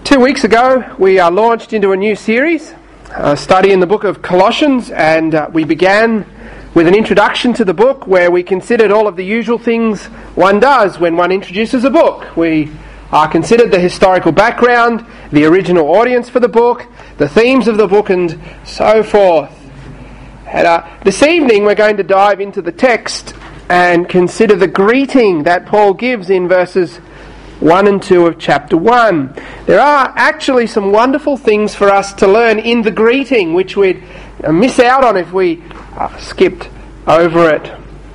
2 weeks ago, we launched into a new series, a study in the book of Colossians, and we began with an introduction to the book where we considered all of the usual things one does when one introduces a book. We considered the historical background, the original audience for the book, the themes of the book, and so forth. And this evening we're going to dive into the text and consider the greeting that Paul gives in verses 1 and 2 of chapter 1. There are actually some wonderful things for us to learn in the greeting, which we'd miss out on if we skipped over it.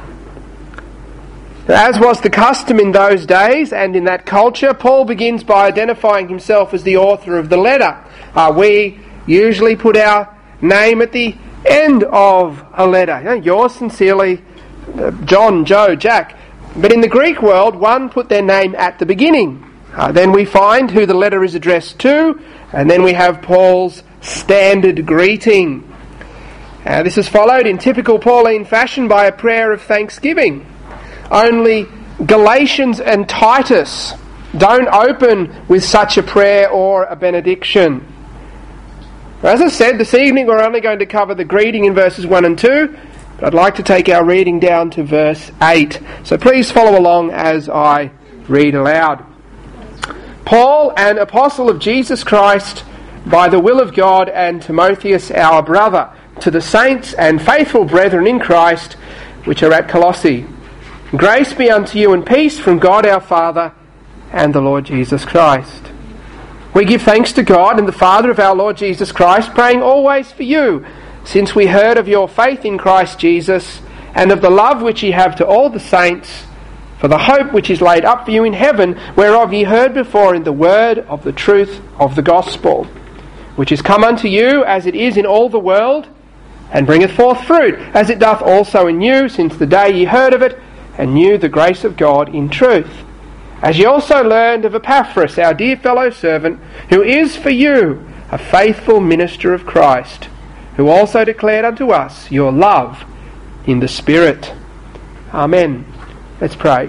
As was the custom in those days and in that culture, Paul begins by identifying himself as the author of the letter. We usually put our name at the end of a letter. Yours sincerely, John, Joe, Jack. But in the Greek world, one put their name at the beginning. Then we find who the letter is addressed to, and then we have Paul's standard greeting. This is followed in typical Pauline fashion by a prayer of thanksgiving. Only Galatians and Titus don't open with such a prayer or a benediction. As I said, this evening we're only going to cover the greeting in verses 1 and 2, but I'd like to take our reading down to verse 8. So please follow along as I read aloud. Paul, an apostle of Jesus Christ, by the will of God, and Timotheus our brother, to the saints and faithful brethren in Christ, which are at Colossae. Grace be unto you and peace from God our Father and the Lord Jesus Christ. We give thanks to God and the Father of our Lord Jesus Christ, praying always for you, since we heard of your faith in Christ Jesus, and of the love which ye have to all the saints, for the hope which is laid up for you in heaven, whereof ye heard before in the word of the truth of the gospel, which is come unto you as it is in all the world, and bringeth forth fruit, as it doth also in you, since the day ye heard of it, and knew the grace of God in truth. As ye also learned of Epaphras, our dear fellow servant, who is for you a faithful minister of Christ, who also declared unto us your love in the Spirit. Amen. Let's pray.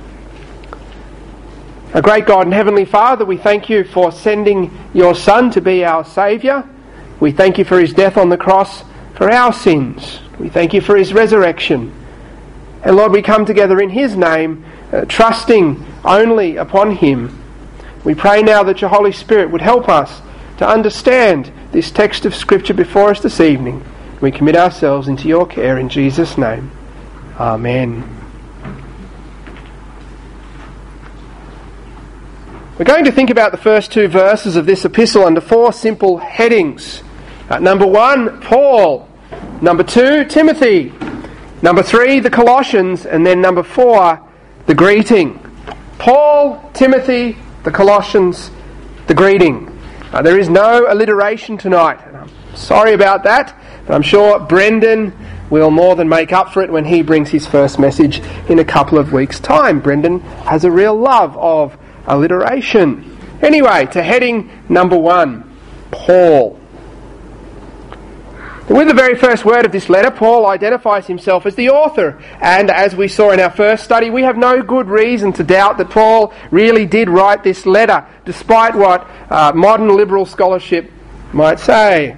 Our great God and Heavenly Father, we thank you for sending your Son to be our Saviour. We thank you for his death on the cross for our sins. We thank you for his resurrection. And Lord, we come together in his name, trusting only upon him. We pray now that your Holy Spirit would help us to understand this text of Scripture before us this evening. We commit ourselves into your care in Jesus' name. Amen. We're going to think about the first two verses of this epistle under four simple headings. Number 1, Paul. Number 2, Timothy. Number 3, the Colossians. And then number 4, the greeting. Paul, Timothy, the Colossians, the greeting. There is no alliteration tonight. I'm sorry about that, but I'm sure Brendan will more than make up for it when he brings his first message in a couple of weeks' time. Brendan has a real love of alliteration. Anyway, to heading number 1, Paul. With the very first word of this letter, Paul identifies himself as the author. And as we saw in our first study, we have no good reason to doubt that Paul really did write this letter, despite what modern liberal scholarship might say.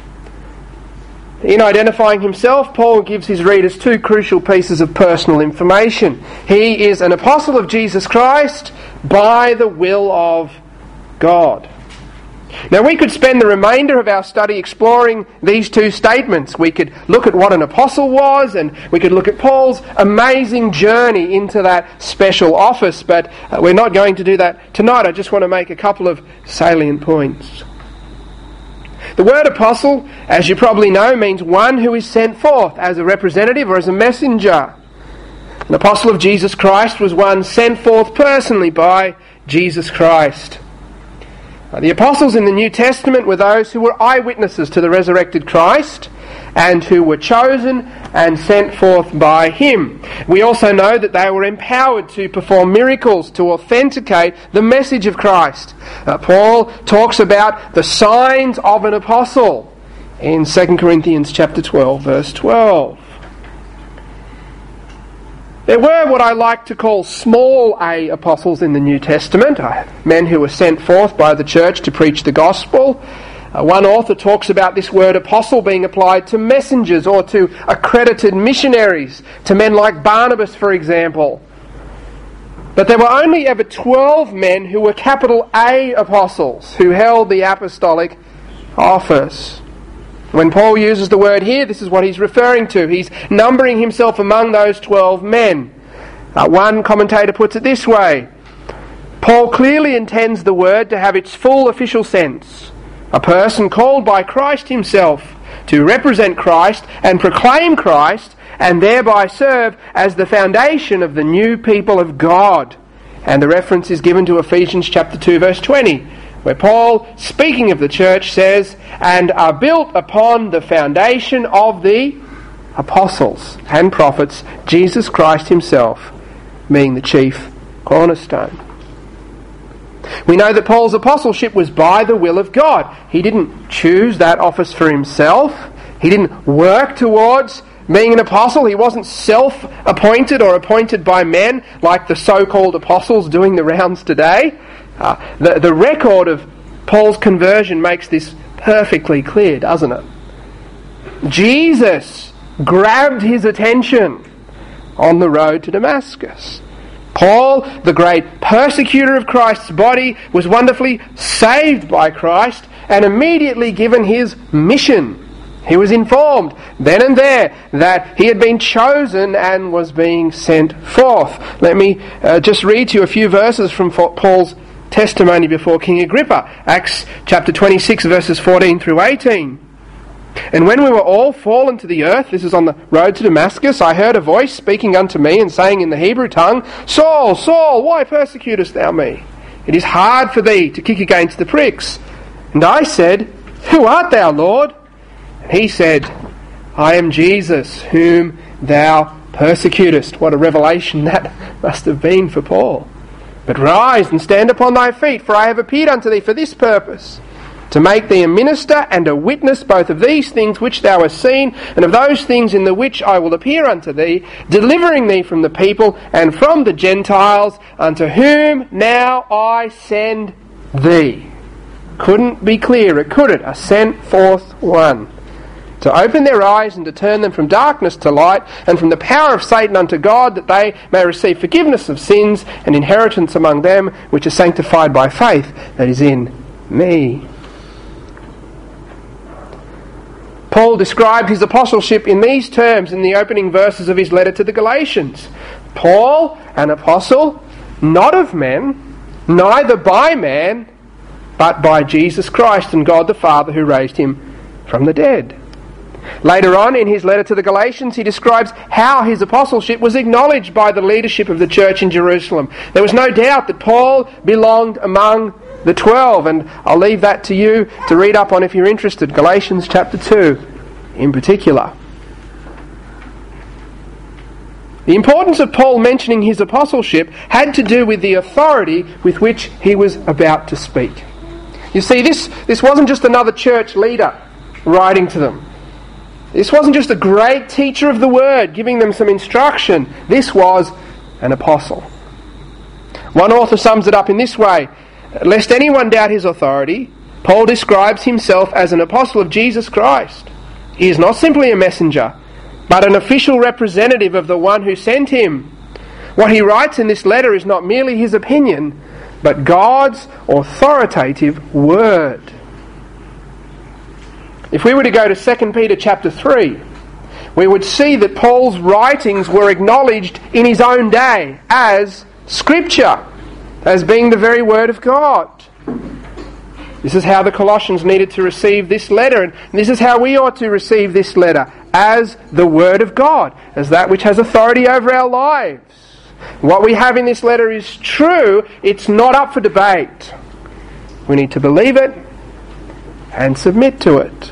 In identifying himself, Paul gives his readers two crucial pieces of personal information. He is an apostle of Jesus Christ by the will of God. Now, we could spend the remainder of our study exploring these two statements. We could look at what an apostle was, and we could look at Paul's amazing journey into that special office, but we're not going to do that tonight. I just want to make a couple of salient points. The word apostle, as you probably know, means one who is sent forth as a representative or as a messenger. An apostle of Jesus Christ was one sent forth personally by Jesus Christ. The apostles in the New Testament were those who were eyewitnesses to the resurrected Christ and who were chosen and sent forth by him. We also know that they were empowered to perform miracles to authenticate the message of Christ. Paul talks about the signs of an apostle in 2 Corinthians chapter 12, verse 12. There were what I like to call small a apostles in the New Testament, men who were sent forth by the church to preach the gospel. One author talks about this word apostle being applied to messengers or to accredited missionaries, to men like Barnabas, for example. But there were only ever 12 men who were capital A apostles, who held the apostolic office. When Paul uses the word here, this is what he's referring to. He's numbering himself among those 12 men. One commentator puts it this way: Paul clearly intends the word to have its full official sense. A person called by Christ himself to represent Christ and proclaim Christ, and thereby serve as the foundation of the new people of God. And the reference is given to Ephesians chapter 2 verse 20, where Paul, speaking of the church, says, "And are built upon the foundation of the apostles and prophets, Jesus Christ himself being the chief cornerstone." We know that Paul's apostleship was by the will of God. He didn't choose that office for himself. He didn't work towards being an apostle. He wasn't self-appointed or appointed by men like the so-called apostles doing the rounds today. The record of Paul's conversion makes this perfectly clear, doesn't it? Jesus grabbed his attention on the road to Damascus. Paul, the great persecutor of Christ's body, was wonderfully saved by Christ and immediately given his mission. He was informed then and there that he had been chosen and was being sent forth. Let me just read to you a few verses from Paul's testimony before King Agrippa. Acts chapter 26 verses 14 through 18. "And when we were all fallen to the earth," this is on the road to Damascus, "I heard a voice speaking unto me and saying in the Hebrew tongue, Saul, Saul, why persecutest thou me? It is hard for thee to kick against the pricks. And I said, Who art thou, Lord? And he said, I am Jesus, whom thou persecutest." What a revelation that must have been for Paul. "But rise and stand upon thy feet, for I have appeared unto thee for this purpose, to make thee a minister and a witness both of these things which thou hast seen, and of those things in the which I will appear unto thee, delivering thee from the people and from the Gentiles, unto whom now I send thee." Couldn't be clearer, could it? A sent forth one. "To open their eyes and to turn them from darkness to light, and from the power of Satan unto God, that they may receive forgiveness of sins and inheritance among them which are sanctified by faith that is in me." Paul described his apostleship in these terms in the opening verses of his letter to the Galatians. Paul, an apostle, not of men, neither by man, but by Jesus Christ and God the Father who raised him from the dead. Later on in his letter to the Galatians, he describes how his apostleship was acknowledged by the leadership of the church in Jerusalem. There was no doubt that Paul belonged among the 12, and I'll leave that to you to read up on if you're interested. Galatians chapter 2 in particular. The importance of Paul mentioning his apostleship had to do with the authority with which he was about to speak. You see, this wasn't just another church leader writing to them. This wasn't just a great teacher of the word giving them some instruction. This was an apostle. One author sums it up in this way: lest anyone doubt his authority, Paul describes himself as an apostle of Jesus Christ. He is not simply a messenger, but an official representative of the one who sent him. What he writes in this letter is not merely his opinion, but God's authoritative word. If we were to go to 2 Peter chapter 3, we would see that Paul's writings were acknowledged in his own day as Scripture, as being the very Word of God. This is how the Colossians needed to receive this letter, and this is how we ought to receive this letter, as the Word of God, as that which has authority over our lives. What we have in this letter is true. It's not up for debate. We need to believe it and submit to it.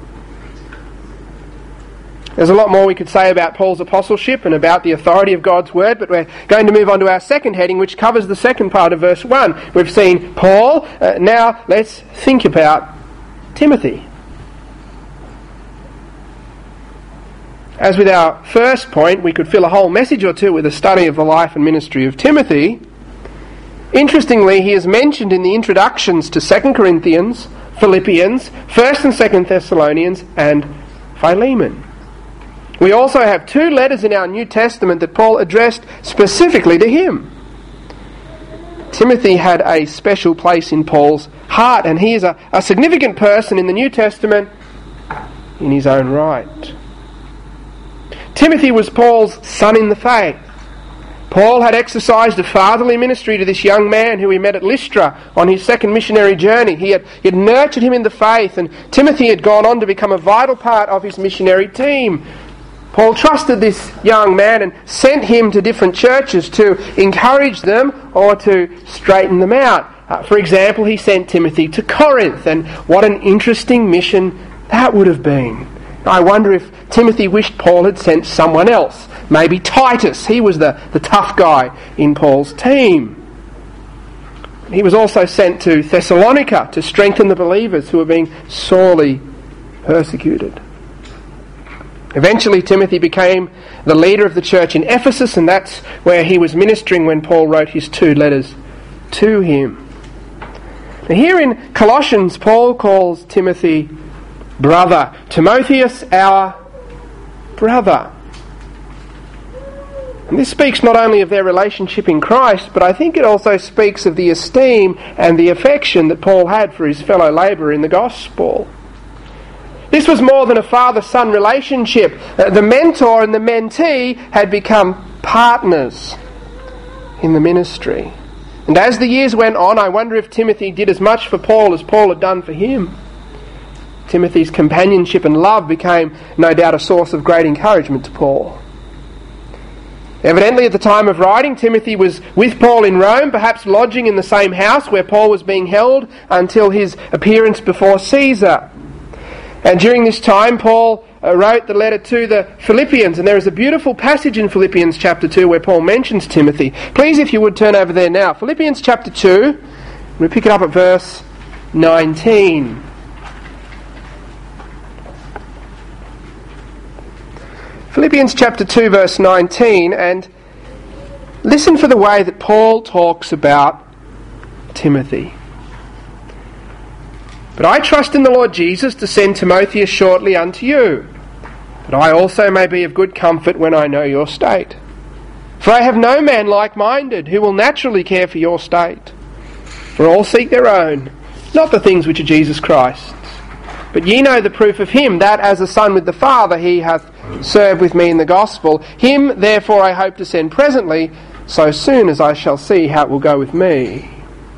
There's a lot more we could say about Paul's apostleship and about the authority of God's word, but we're going to move on to our second heading, which covers the second part of verse 1. We've seen Paul. Now let's think about Timothy. As with our first point, we could fill a whole message or two with a study of the life and ministry of Timothy. Interestingly, he is mentioned in the introductions to 2 Corinthians, Philippians, 1st and 2nd Thessalonians, and Philemon. We also have 2 letters in our New Testament that Paul addressed specifically to him. Timothy had a special place in Paul's heart, and he is a significant person in the New Testament in his own right. Timothy was Paul's son in the faith. Paul had exercised a fatherly ministry to this young man who he met at Lystra on his second missionary journey. He had nurtured him in the faith, and Timothy had gone on to become a vital part of his missionary team. Paul trusted this young man and sent him to different churches to encourage them or to straighten them out. For example, he sent Timothy to Corinth, and what an interesting mission that would have been. I wonder if Timothy wished Paul had sent someone else. Maybe Titus. He was the tough guy in Paul's team. He was also sent to Thessalonica to strengthen the believers who were being sorely persecuted. Eventually, Timothy became the leader of the church in Ephesus, and that's where he was ministering when Paul wrote his 2 letters to him. Now, here in Colossians, Paul calls Timothy brother. Timotheus, our brother. And this speaks not only of their relationship in Christ, but I think it also speaks of the esteem and the affection that Paul had for his fellow labourer in the gospel. This was more than a father-son relationship. The mentor and the mentee had become partners in the ministry. And as the years went on, I wonder if Timothy did as much for Paul as Paul had done for him. Timothy's companionship and love became, no doubt, a source of great encouragement to Paul. Evidently, at the time of writing, Timothy was with Paul in Rome, perhaps lodging in the same house where Paul was being held until his appearance before Caesar. And during this time, Paul wrote the letter to the Philippians, and there is a beautiful passage in Philippians chapter 2 where Paul mentions Timothy. Please, if you would, turn over there now. Philippians chapter 2, we pick it up at verse 19. Philippians chapter 2 verse 19, and listen for the way that Paul talks about Timothy. But I trust in the Lord Jesus to send Timotheus shortly unto you, that I also may be of good comfort when I know your state. For I have no man like-minded who will naturally care for your state. For all seek their own, not the things which are Jesus Christ's. But ye know the proof of him, that as a son with the Father he hath served with me in the gospel. Him therefore I hope to send presently, so soon as I shall see how it will go with me.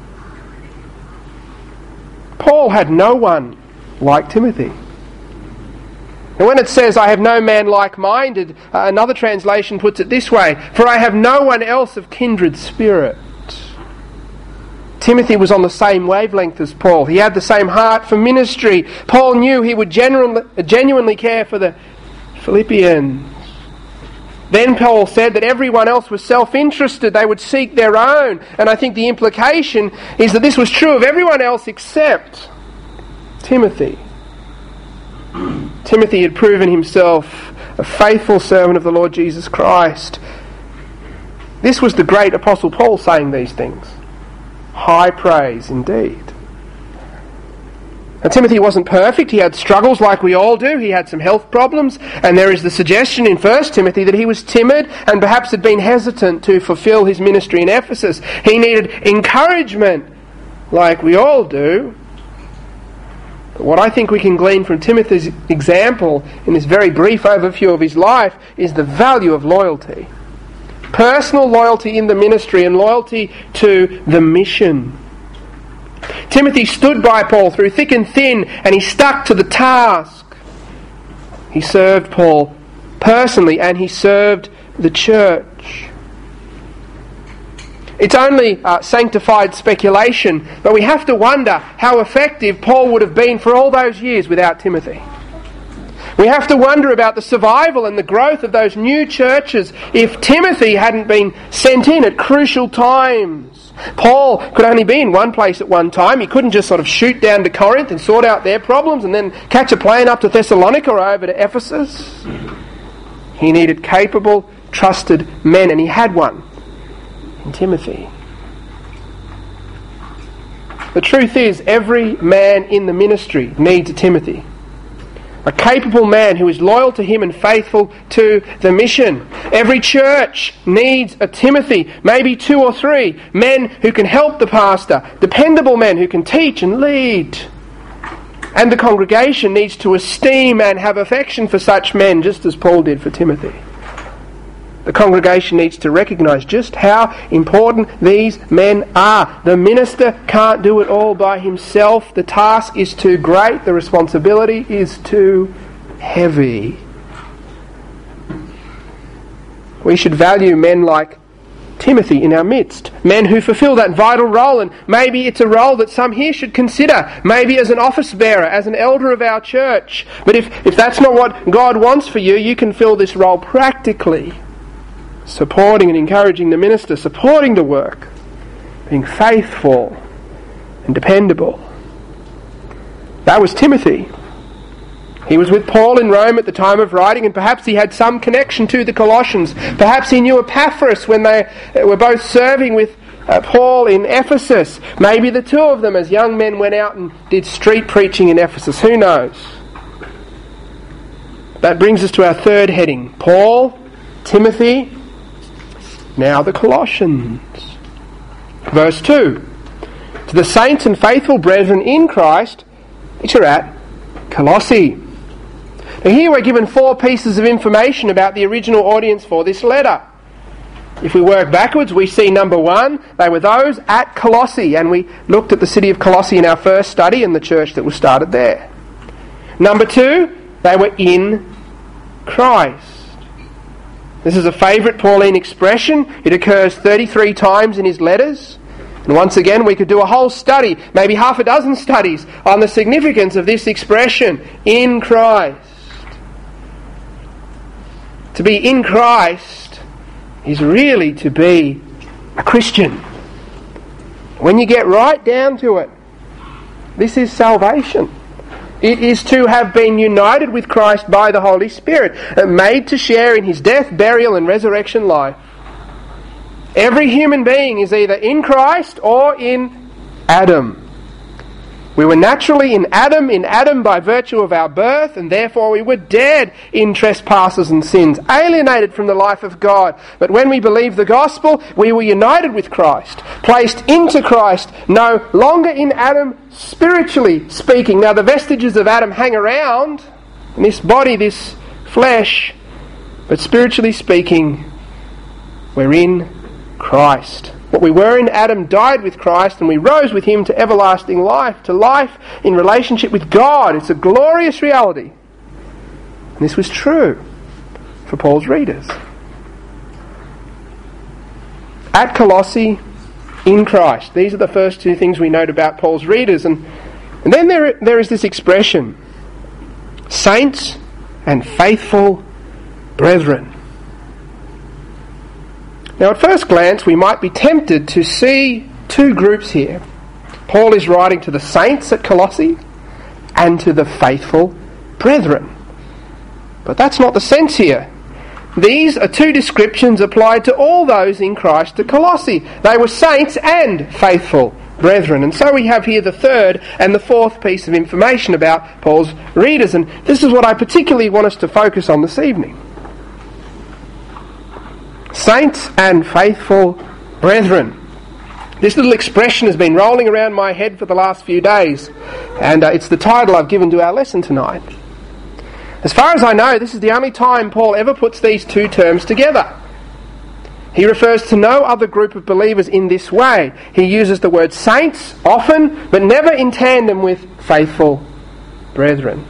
Paul had no one like Timothy. And when it says, I have no man like-minded, another translation puts it this way, for I have no one else of kindred spirit. Timothy was on the same wavelength as Paul. He had the same heart for ministry. Paul knew he would genuinely care for the Philippians. Then Paul said that everyone else was self-interested. They would seek their own. And I think the implication is that this was true of everyone else except Timothy. Timothy had proven himself a faithful servant of the Lord Jesus Christ. This was the great Apostle Paul saying these things. High praise indeed. Now, Timothy wasn't perfect. He had struggles like we all do. He had some health problems. And there is the suggestion in 1 Timothy that he was timid and perhaps had been hesitant to fulfill his ministry in Ephesus. He needed encouragement like we all do. But what I think we can glean from Timothy's example in this very brief overview of his life is the value of loyalty. Personal loyalty in the ministry and loyalty to the mission. Timothy stood by Paul through thick and thin, and he stuck to the task. He served Paul personally, and he served the church. It's only sanctified speculation, but we have to wonder how effective Paul would have been for all those years without Timothy. We have to wonder about the survival and the growth of those new churches if Timothy hadn't been sent in at crucial times. Paul could only be in one place at one time. He couldn't just sort of shoot down to Corinth and sort out their problems and then catch a plane up to Thessalonica or over to Ephesus. He needed capable, trusted men, and he had one in Timothy. The truth is, every man in the ministry needs a Timothy. A capable man who is loyal to him and faithful to the mission. Every church needs a Timothy, maybe 2 or 3, men who can help the pastor, dependable men who can teach and lead. And the congregation needs to esteem and have affection for such men, just as Paul did for Timothy. The congregation needs to recognise just how important these men are. The minister can't do it all by himself. The task is too great. The responsibility is too heavy. We should value men like Timothy in our midst. Men who fulfill that vital role, and maybe it's a role that some here should consider. Maybe as an office bearer, as an elder of our church. But if that's not what God wants for you, you can fill this role practically. Supporting and encouraging the minister, supporting the work, being faithful and dependable. That was Timothy. He was with Paul in Rome at the time of writing, and perhaps he had some connection to the Colossians. Perhaps he knew Epaphras when they were both serving with Paul in Ephesus. Maybe the two of them as young men went out and did street preaching in Ephesus. Who knows? That brings us to our third heading. Paul, Timothy, now the Colossians. Verse 2. To the saints and faithful brethren in Christ, which are at Colossae. Now here we're given 4 pieces of information about the original audience for this letter. If we work backwards, we see number 1, they were those at Colossae, and we looked at the city of Colossae in our first study and the church that was started there. Number 2, they were in Christ. This is a favourite Pauline expression. It occurs 33 times in his letters. And once again, we could do a whole study, maybe half a dozen studies, on the significance of this expression, in Christ. To be in Christ is really to be a Christian. When you get right down to it, this is salvation. It is to have been united with Christ by the Holy Spirit, made to share in his death, burial and resurrection life. Every human being is either in Christ or in Adam. We were naturally in Adam by virtue of our birth, and therefore we were dead in trespasses and sins, alienated from the life of God. But when we believed the gospel, we were united with Christ, placed into Christ, no longer in Adam, spiritually speaking. Now the vestiges of Adam hang around in this body, this flesh, but spiritually speaking, we're in Christ. What we were in Adam died with Christ, and we rose with him to everlasting life, to life in relationship with God. It's a glorious reality. And this was true for Paul's readers. At Colossae, in Christ. These are the first 2 things we note about Paul's readers. And then there is this expression, saints and faithful brethren. Now at first glance we might be tempted to see 2 groups here. Paul is writing to the saints at Colossae and to the faithful brethren. But that's not the sense here. These are 2 descriptions applied to all those in Christ at Colossae. They were saints and faithful brethren. And so we have here the third and the fourth piece of information about Paul's readers. And this is what I particularly want us to focus on this evening. Saints and faithful brethren. This little expression has been rolling around my head for the last few days, and it's the title I've given to our lesson tonight. As far as I know, this is the only time Paul ever puts these 2 terms together. He refers to no other group of believers in this way. He uses the word saints often, but never in tandem with faithful brethren.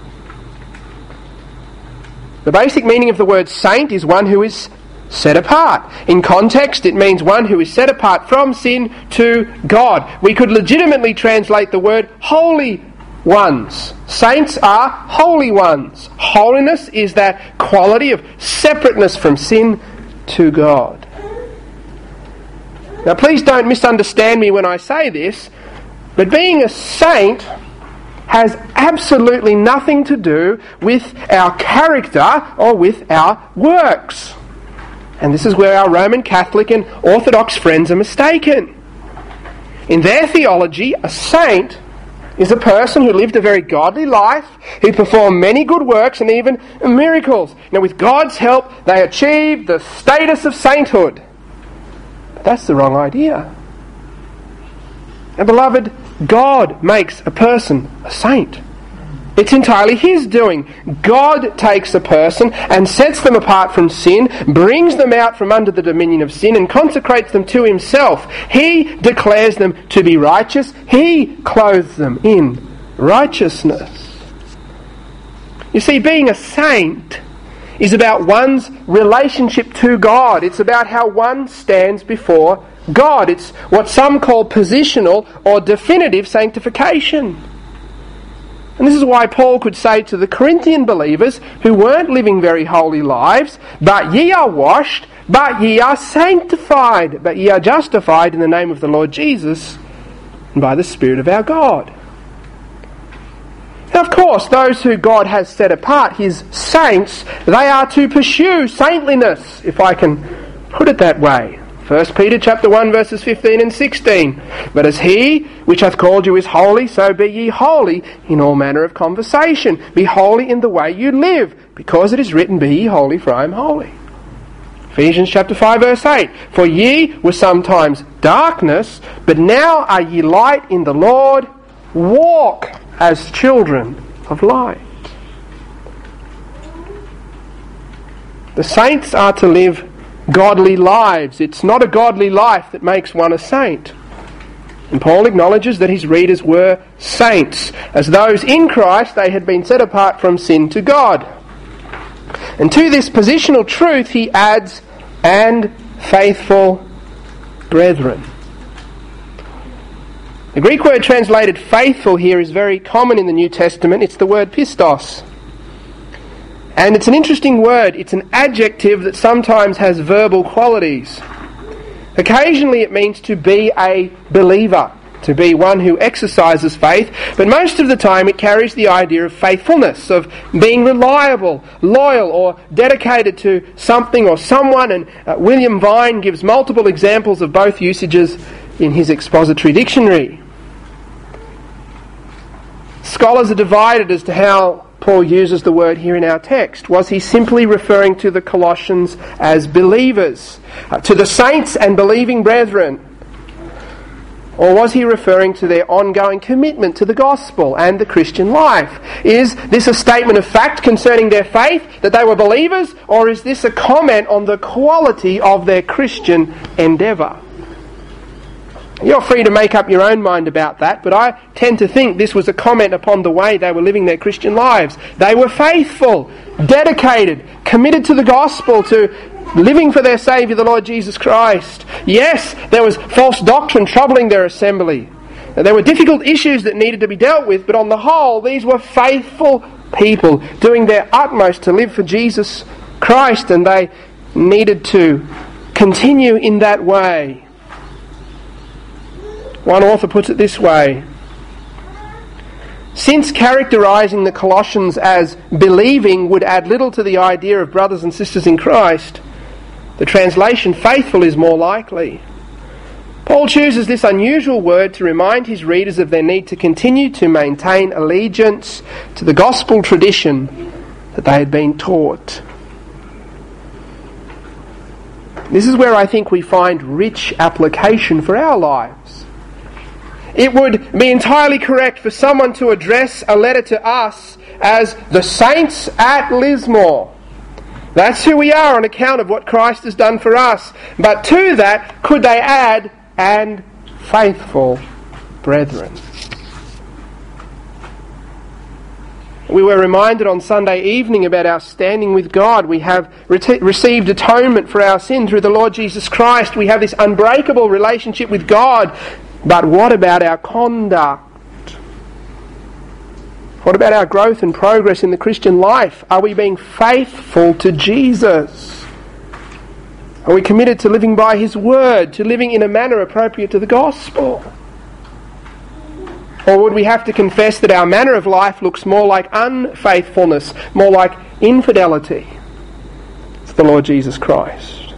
The basic meaning of the word saint is one who is set apart. In context, it means one who is set apart from sin to God. We could legitimately translate the word holy ones. Saints are holy ones. Holiness is that quality of separateness from sin to God. Now please don't misunderstand me when I say this, but being a saint has absolutely nothing to do with our character or with our works. And this is where our Roman Catholic and Orthodox friends are mistaken. In their theology, a saint is a person who lived a very godly life, who performed many good works and even miracles. Now, with God's help, they achieved the status of sainthood. But that's the wrong idea. And beloved, God makes a person a saint. It's entirely His doing. God takes a person and sets them apart from sin, brings them out from under the dominion of sin and consecrates them to Himself. He declares them to be righteous. He clothes them in righteousness. You see, being a saint is about one's relationship to God. It's about how one stands before God. It's what some call positional or definitive sanctification. And this is why Paul could say to the Corinthian believers who weren't living very holy lives, "But ye are washed, but ye are sanctified, but ye are justified in the name of the Lord Jesus and by the Spirit of our God." Now, of course, those who God has set apart, His saints, they are to pursue saintliness, if I can put it that way. 1 Peter chapter 1 verses 15 and 16. "But as He which hath called you is holy, so be ye holy in all manner of conversation. Be holy in the way you live, because it is written, Be ye holy, for I am holy." Ephesians chapter 5 verse 8. "For ye were sometimes darkness, but now are ye light in the Lord. Walk as children of light." The saints are to live godly lives. It's not a godly life that makes one a saint. And Paul acknowledges that his readers were saints. As those in Christ, they had been set apart from sin to God. And to this positional truth he adds, "and faithful brethren." The Greek word translated faithful here is very common in the New Testament. It's the word pistos. And it's an interesting word. It's an adjective that sometimes has verbal qualities. Occasionally it means to be a believer, to be one who exercises faith, but most of the time it carries the idea of faithfulness, of being reliable, loyal, or dedicated to something or someone. And William Vine gives multiple examples of both usages in his expository dictionary. Scholars are divided as to how Paul uses the word here in our text. Was he simply referring to the Colossians as believers, to the saints and believing brethren? Or was he referring to their ongoing commitment to the gospel and the Christian life? Is this a statement of fact concerning their faith, that they were believers, or is this a comment on the quality of their Christian endeavour? You're free to make up your own mind about that, but I tend to think this was a comment upon the way they were living their Christian lives. They were faithful, dedicated, committed to the gospel, to living for their Saviour, the Lord Jesus Christ. Yes, there was false doctrine troubling their assembly. There were difficult issues that needed to be dealt with, but on the whole, these were faithful people doing their utmost to live for Jesus Christ, and they needed to continue in that way. One author puts it this way: since characterising the Colossians as believing would add little to the idea of brothers and sisters in Christ, the translation faithful is more likely. Paul chooses this unusual word to remind his readers of their need to continue to maintain allegiance to the gospel tradition that they had been taught. This is where I think we find rich application for our lives. It would be entirely correct for someone to address a letter to us as the saints at Lismore. That's who we are on account of what Christ has done for us. But to that, could they add, "and faithful brethren"? We were reminded on Sunday evening about our standing with God. We have received atonement for our sin through the Lord Jesus Christ. We have this unbreakable relationship with God. But what about our conduct? What about our growth and progress in the Christian life? Are we being faithful to Jesus? Are we committed to living by His word, to living in a manner appropriate to the gospel? Or would we have to confess that our manner of life looks more like unfaithfulness, more like infidelity to the Lord Jesus Christ?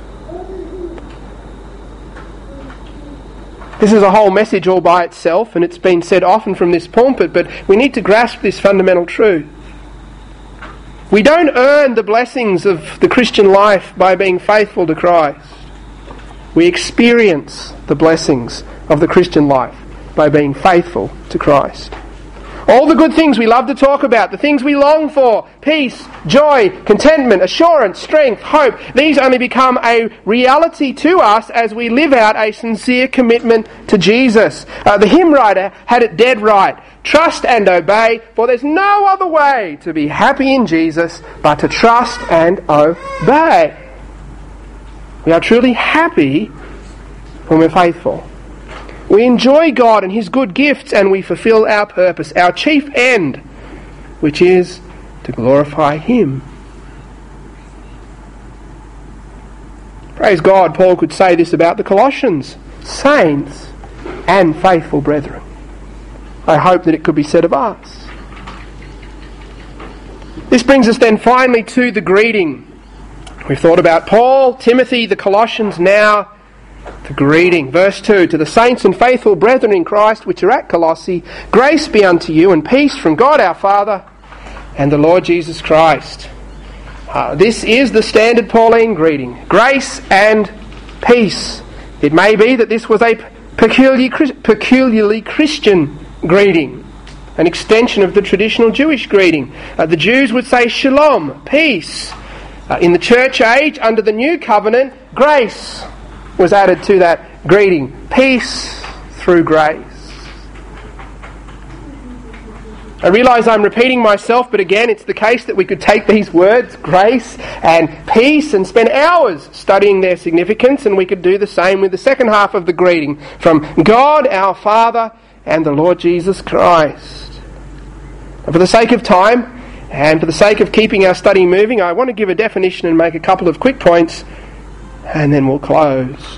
This is a whole message all by itself, and it's been said often from this pulpit, but we need to grasp this fundamental truth. We don't earn the blessings of the Christian life by being faithful to Christ. We experience the blessings of the Christian life by being faithful to Christ. All the good things we love to talk about, the things we long for, peace, joy, contentment, assurance, strength, hope, these only become a reality to us as we live out a sincere commitment to Jesus. The hymn writer had it dead right. Trust and obey, for there's no other way to be happy in Jesus but to trust and obey. We are truly happy when we're faithful. We enjoy God and His good gifts, and we fulfill our purpose, our chief end, which is to glorify Him. Praise God, Paul could say this about the Colossians, saints and faithful brethren. I hope that it could be said of us. This brings us then finally to the greeting. We've thought about Paul, Timothy, the Colossians, now the greeting. Verse 2, to the saints and faithful brethren in Christ which are at Colossae, grace be unto you and peace from God our Father and the Lord Jesus Christ. This is the standard Pauline greeting. Grace and peace. It may be that this was a peculiarly Christian greeting, an extension of the traditional Jewish greeting. The Jews would say shalom, peace. In the church age, under the new covenant, grace was added to that greeting. Peace through grace. I realise I'm repeating myself, but again, it's the case that we could take these words, grace and peace, and spend hours studying their significance, and we could do the same with the second half of the greeting, from God our Father and the Lord Jesus Christ. And for the sake of time, and for the sake of keeping our study moving, I want to give a definition and make a couple of quick points, and then we'll close.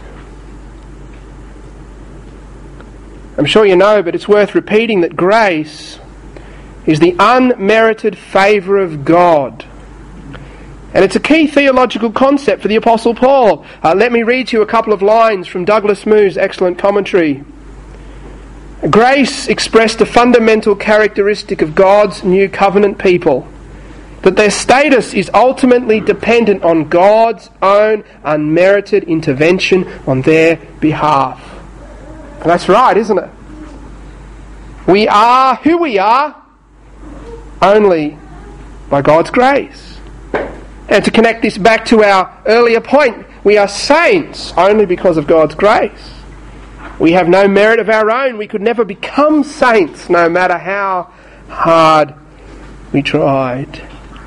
I'm sure you know, but it's worth repeating that grace is the unmerited favour of God. And it's a key theological concept for the Apostle Paul. Let me read to you a couple of lines from Douglas Moo's excellent commentary. Grace expressed a fundamental characteristic of God's new covenant people, that their status is ultimately dependent on God's own unmerited intervention on their behalf. And that's right, isn't it? We are who we are only by God's grace. And to connect this back to our earlier point, we are saints only because of God's grace. We have no merit of our own. We could never become saints, no matter how hard we tried.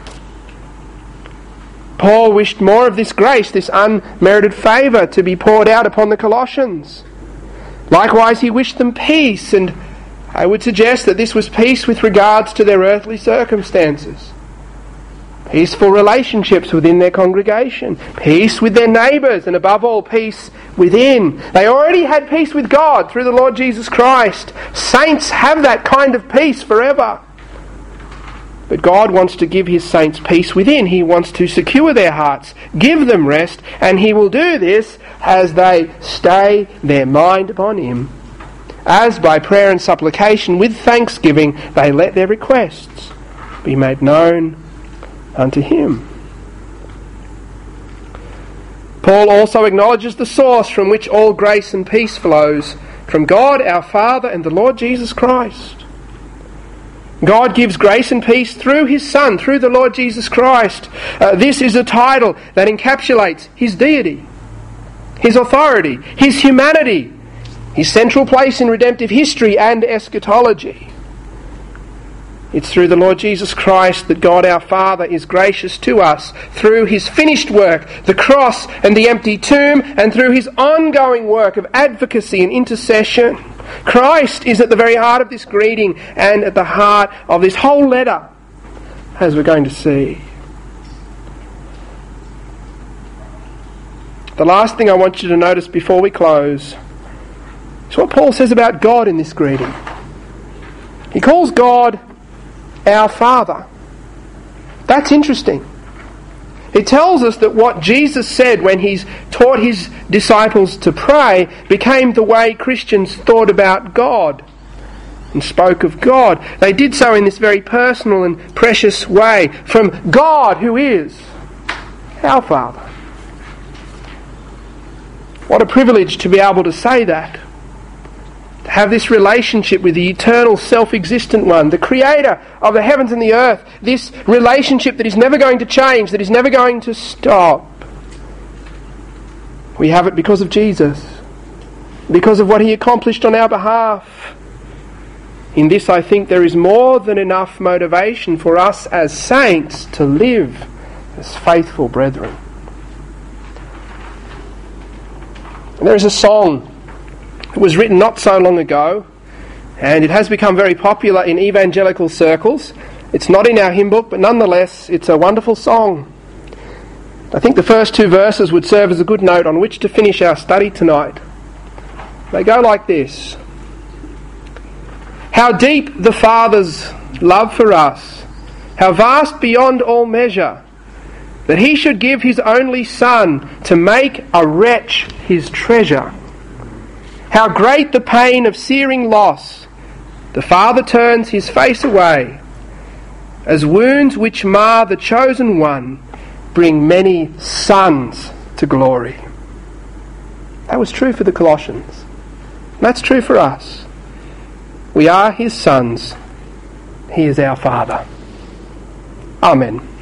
Paul wished more of this grace, this unmerited favour, to be poured out upon the Colossians. Likewise, he wished them peace, and I would suggest that this was peace with regards to their earthly circumstances. Peaceful relationships within their congregation. Peace with their neighbours, and above all, peace within. They already had peace with God through the Lord Jesus Christ. Saints have that kind of peace forever. But God wants to give His saints peace within. He wants to secure their hearts, give them rest, and He will do this as they stay their mind upon Him. As by prayer and supplication with thanksgiving they let their requests be made known unto Him. Paul also acknowledges the source from which all grace and peace flows, from God our Father and the Lord Jesus Christ. God gives grace and peace through His Son, through the Lord Jesus Christ. This is a title that encapsulates His deity, His authority, His humanity, His central place in redemptive history and eschatology. It's through the Lord Jesus Christ that God our Father is gracious to us, through His finished work, the cross and the empty tomb, and through His ongoing work of advocacy and intercession. Christ is at the very heart of this greeting and at the heart of this whole letter, as we're going to see. The last thing I want you to notice before we close is what Paul says about God in this greeting. He calls God our Father. That's interesting. It tells us that what Jesus said when He's taught His disciples to pray became the way Christians thought about God and spoke of God. They did so in this very personal and precious way, from God who is our Father. What a privilege to be able to say that. To have this relationship with the eternal self-existent one, the creator of the heavens and the earth, this relationship that is never going to change, that is never going to stop. We have it because of Jesus, because of what He accomplished on our behalf. In this, I think, there is more than enough motivation for us as saints to live as faithful brethren. And there is a song that was written not so long ago, and it has become very popular in evangelical circles. It's not in our hymn book, but nonetheless, it's a wonderful song. I think the first two verses would serve as a good note on which to finish our study tonight. They go like this. How deep the Father's love for us, how vast beyond all measure, that He should give His only Son to make a wretch His treasure. How great the pain of searing loss, the Father turns His face away, as wounds which mar the chosen one bring many sons to glory. That was true for the Colossians. That's true for us. We are His sons. He is our Father. Amen.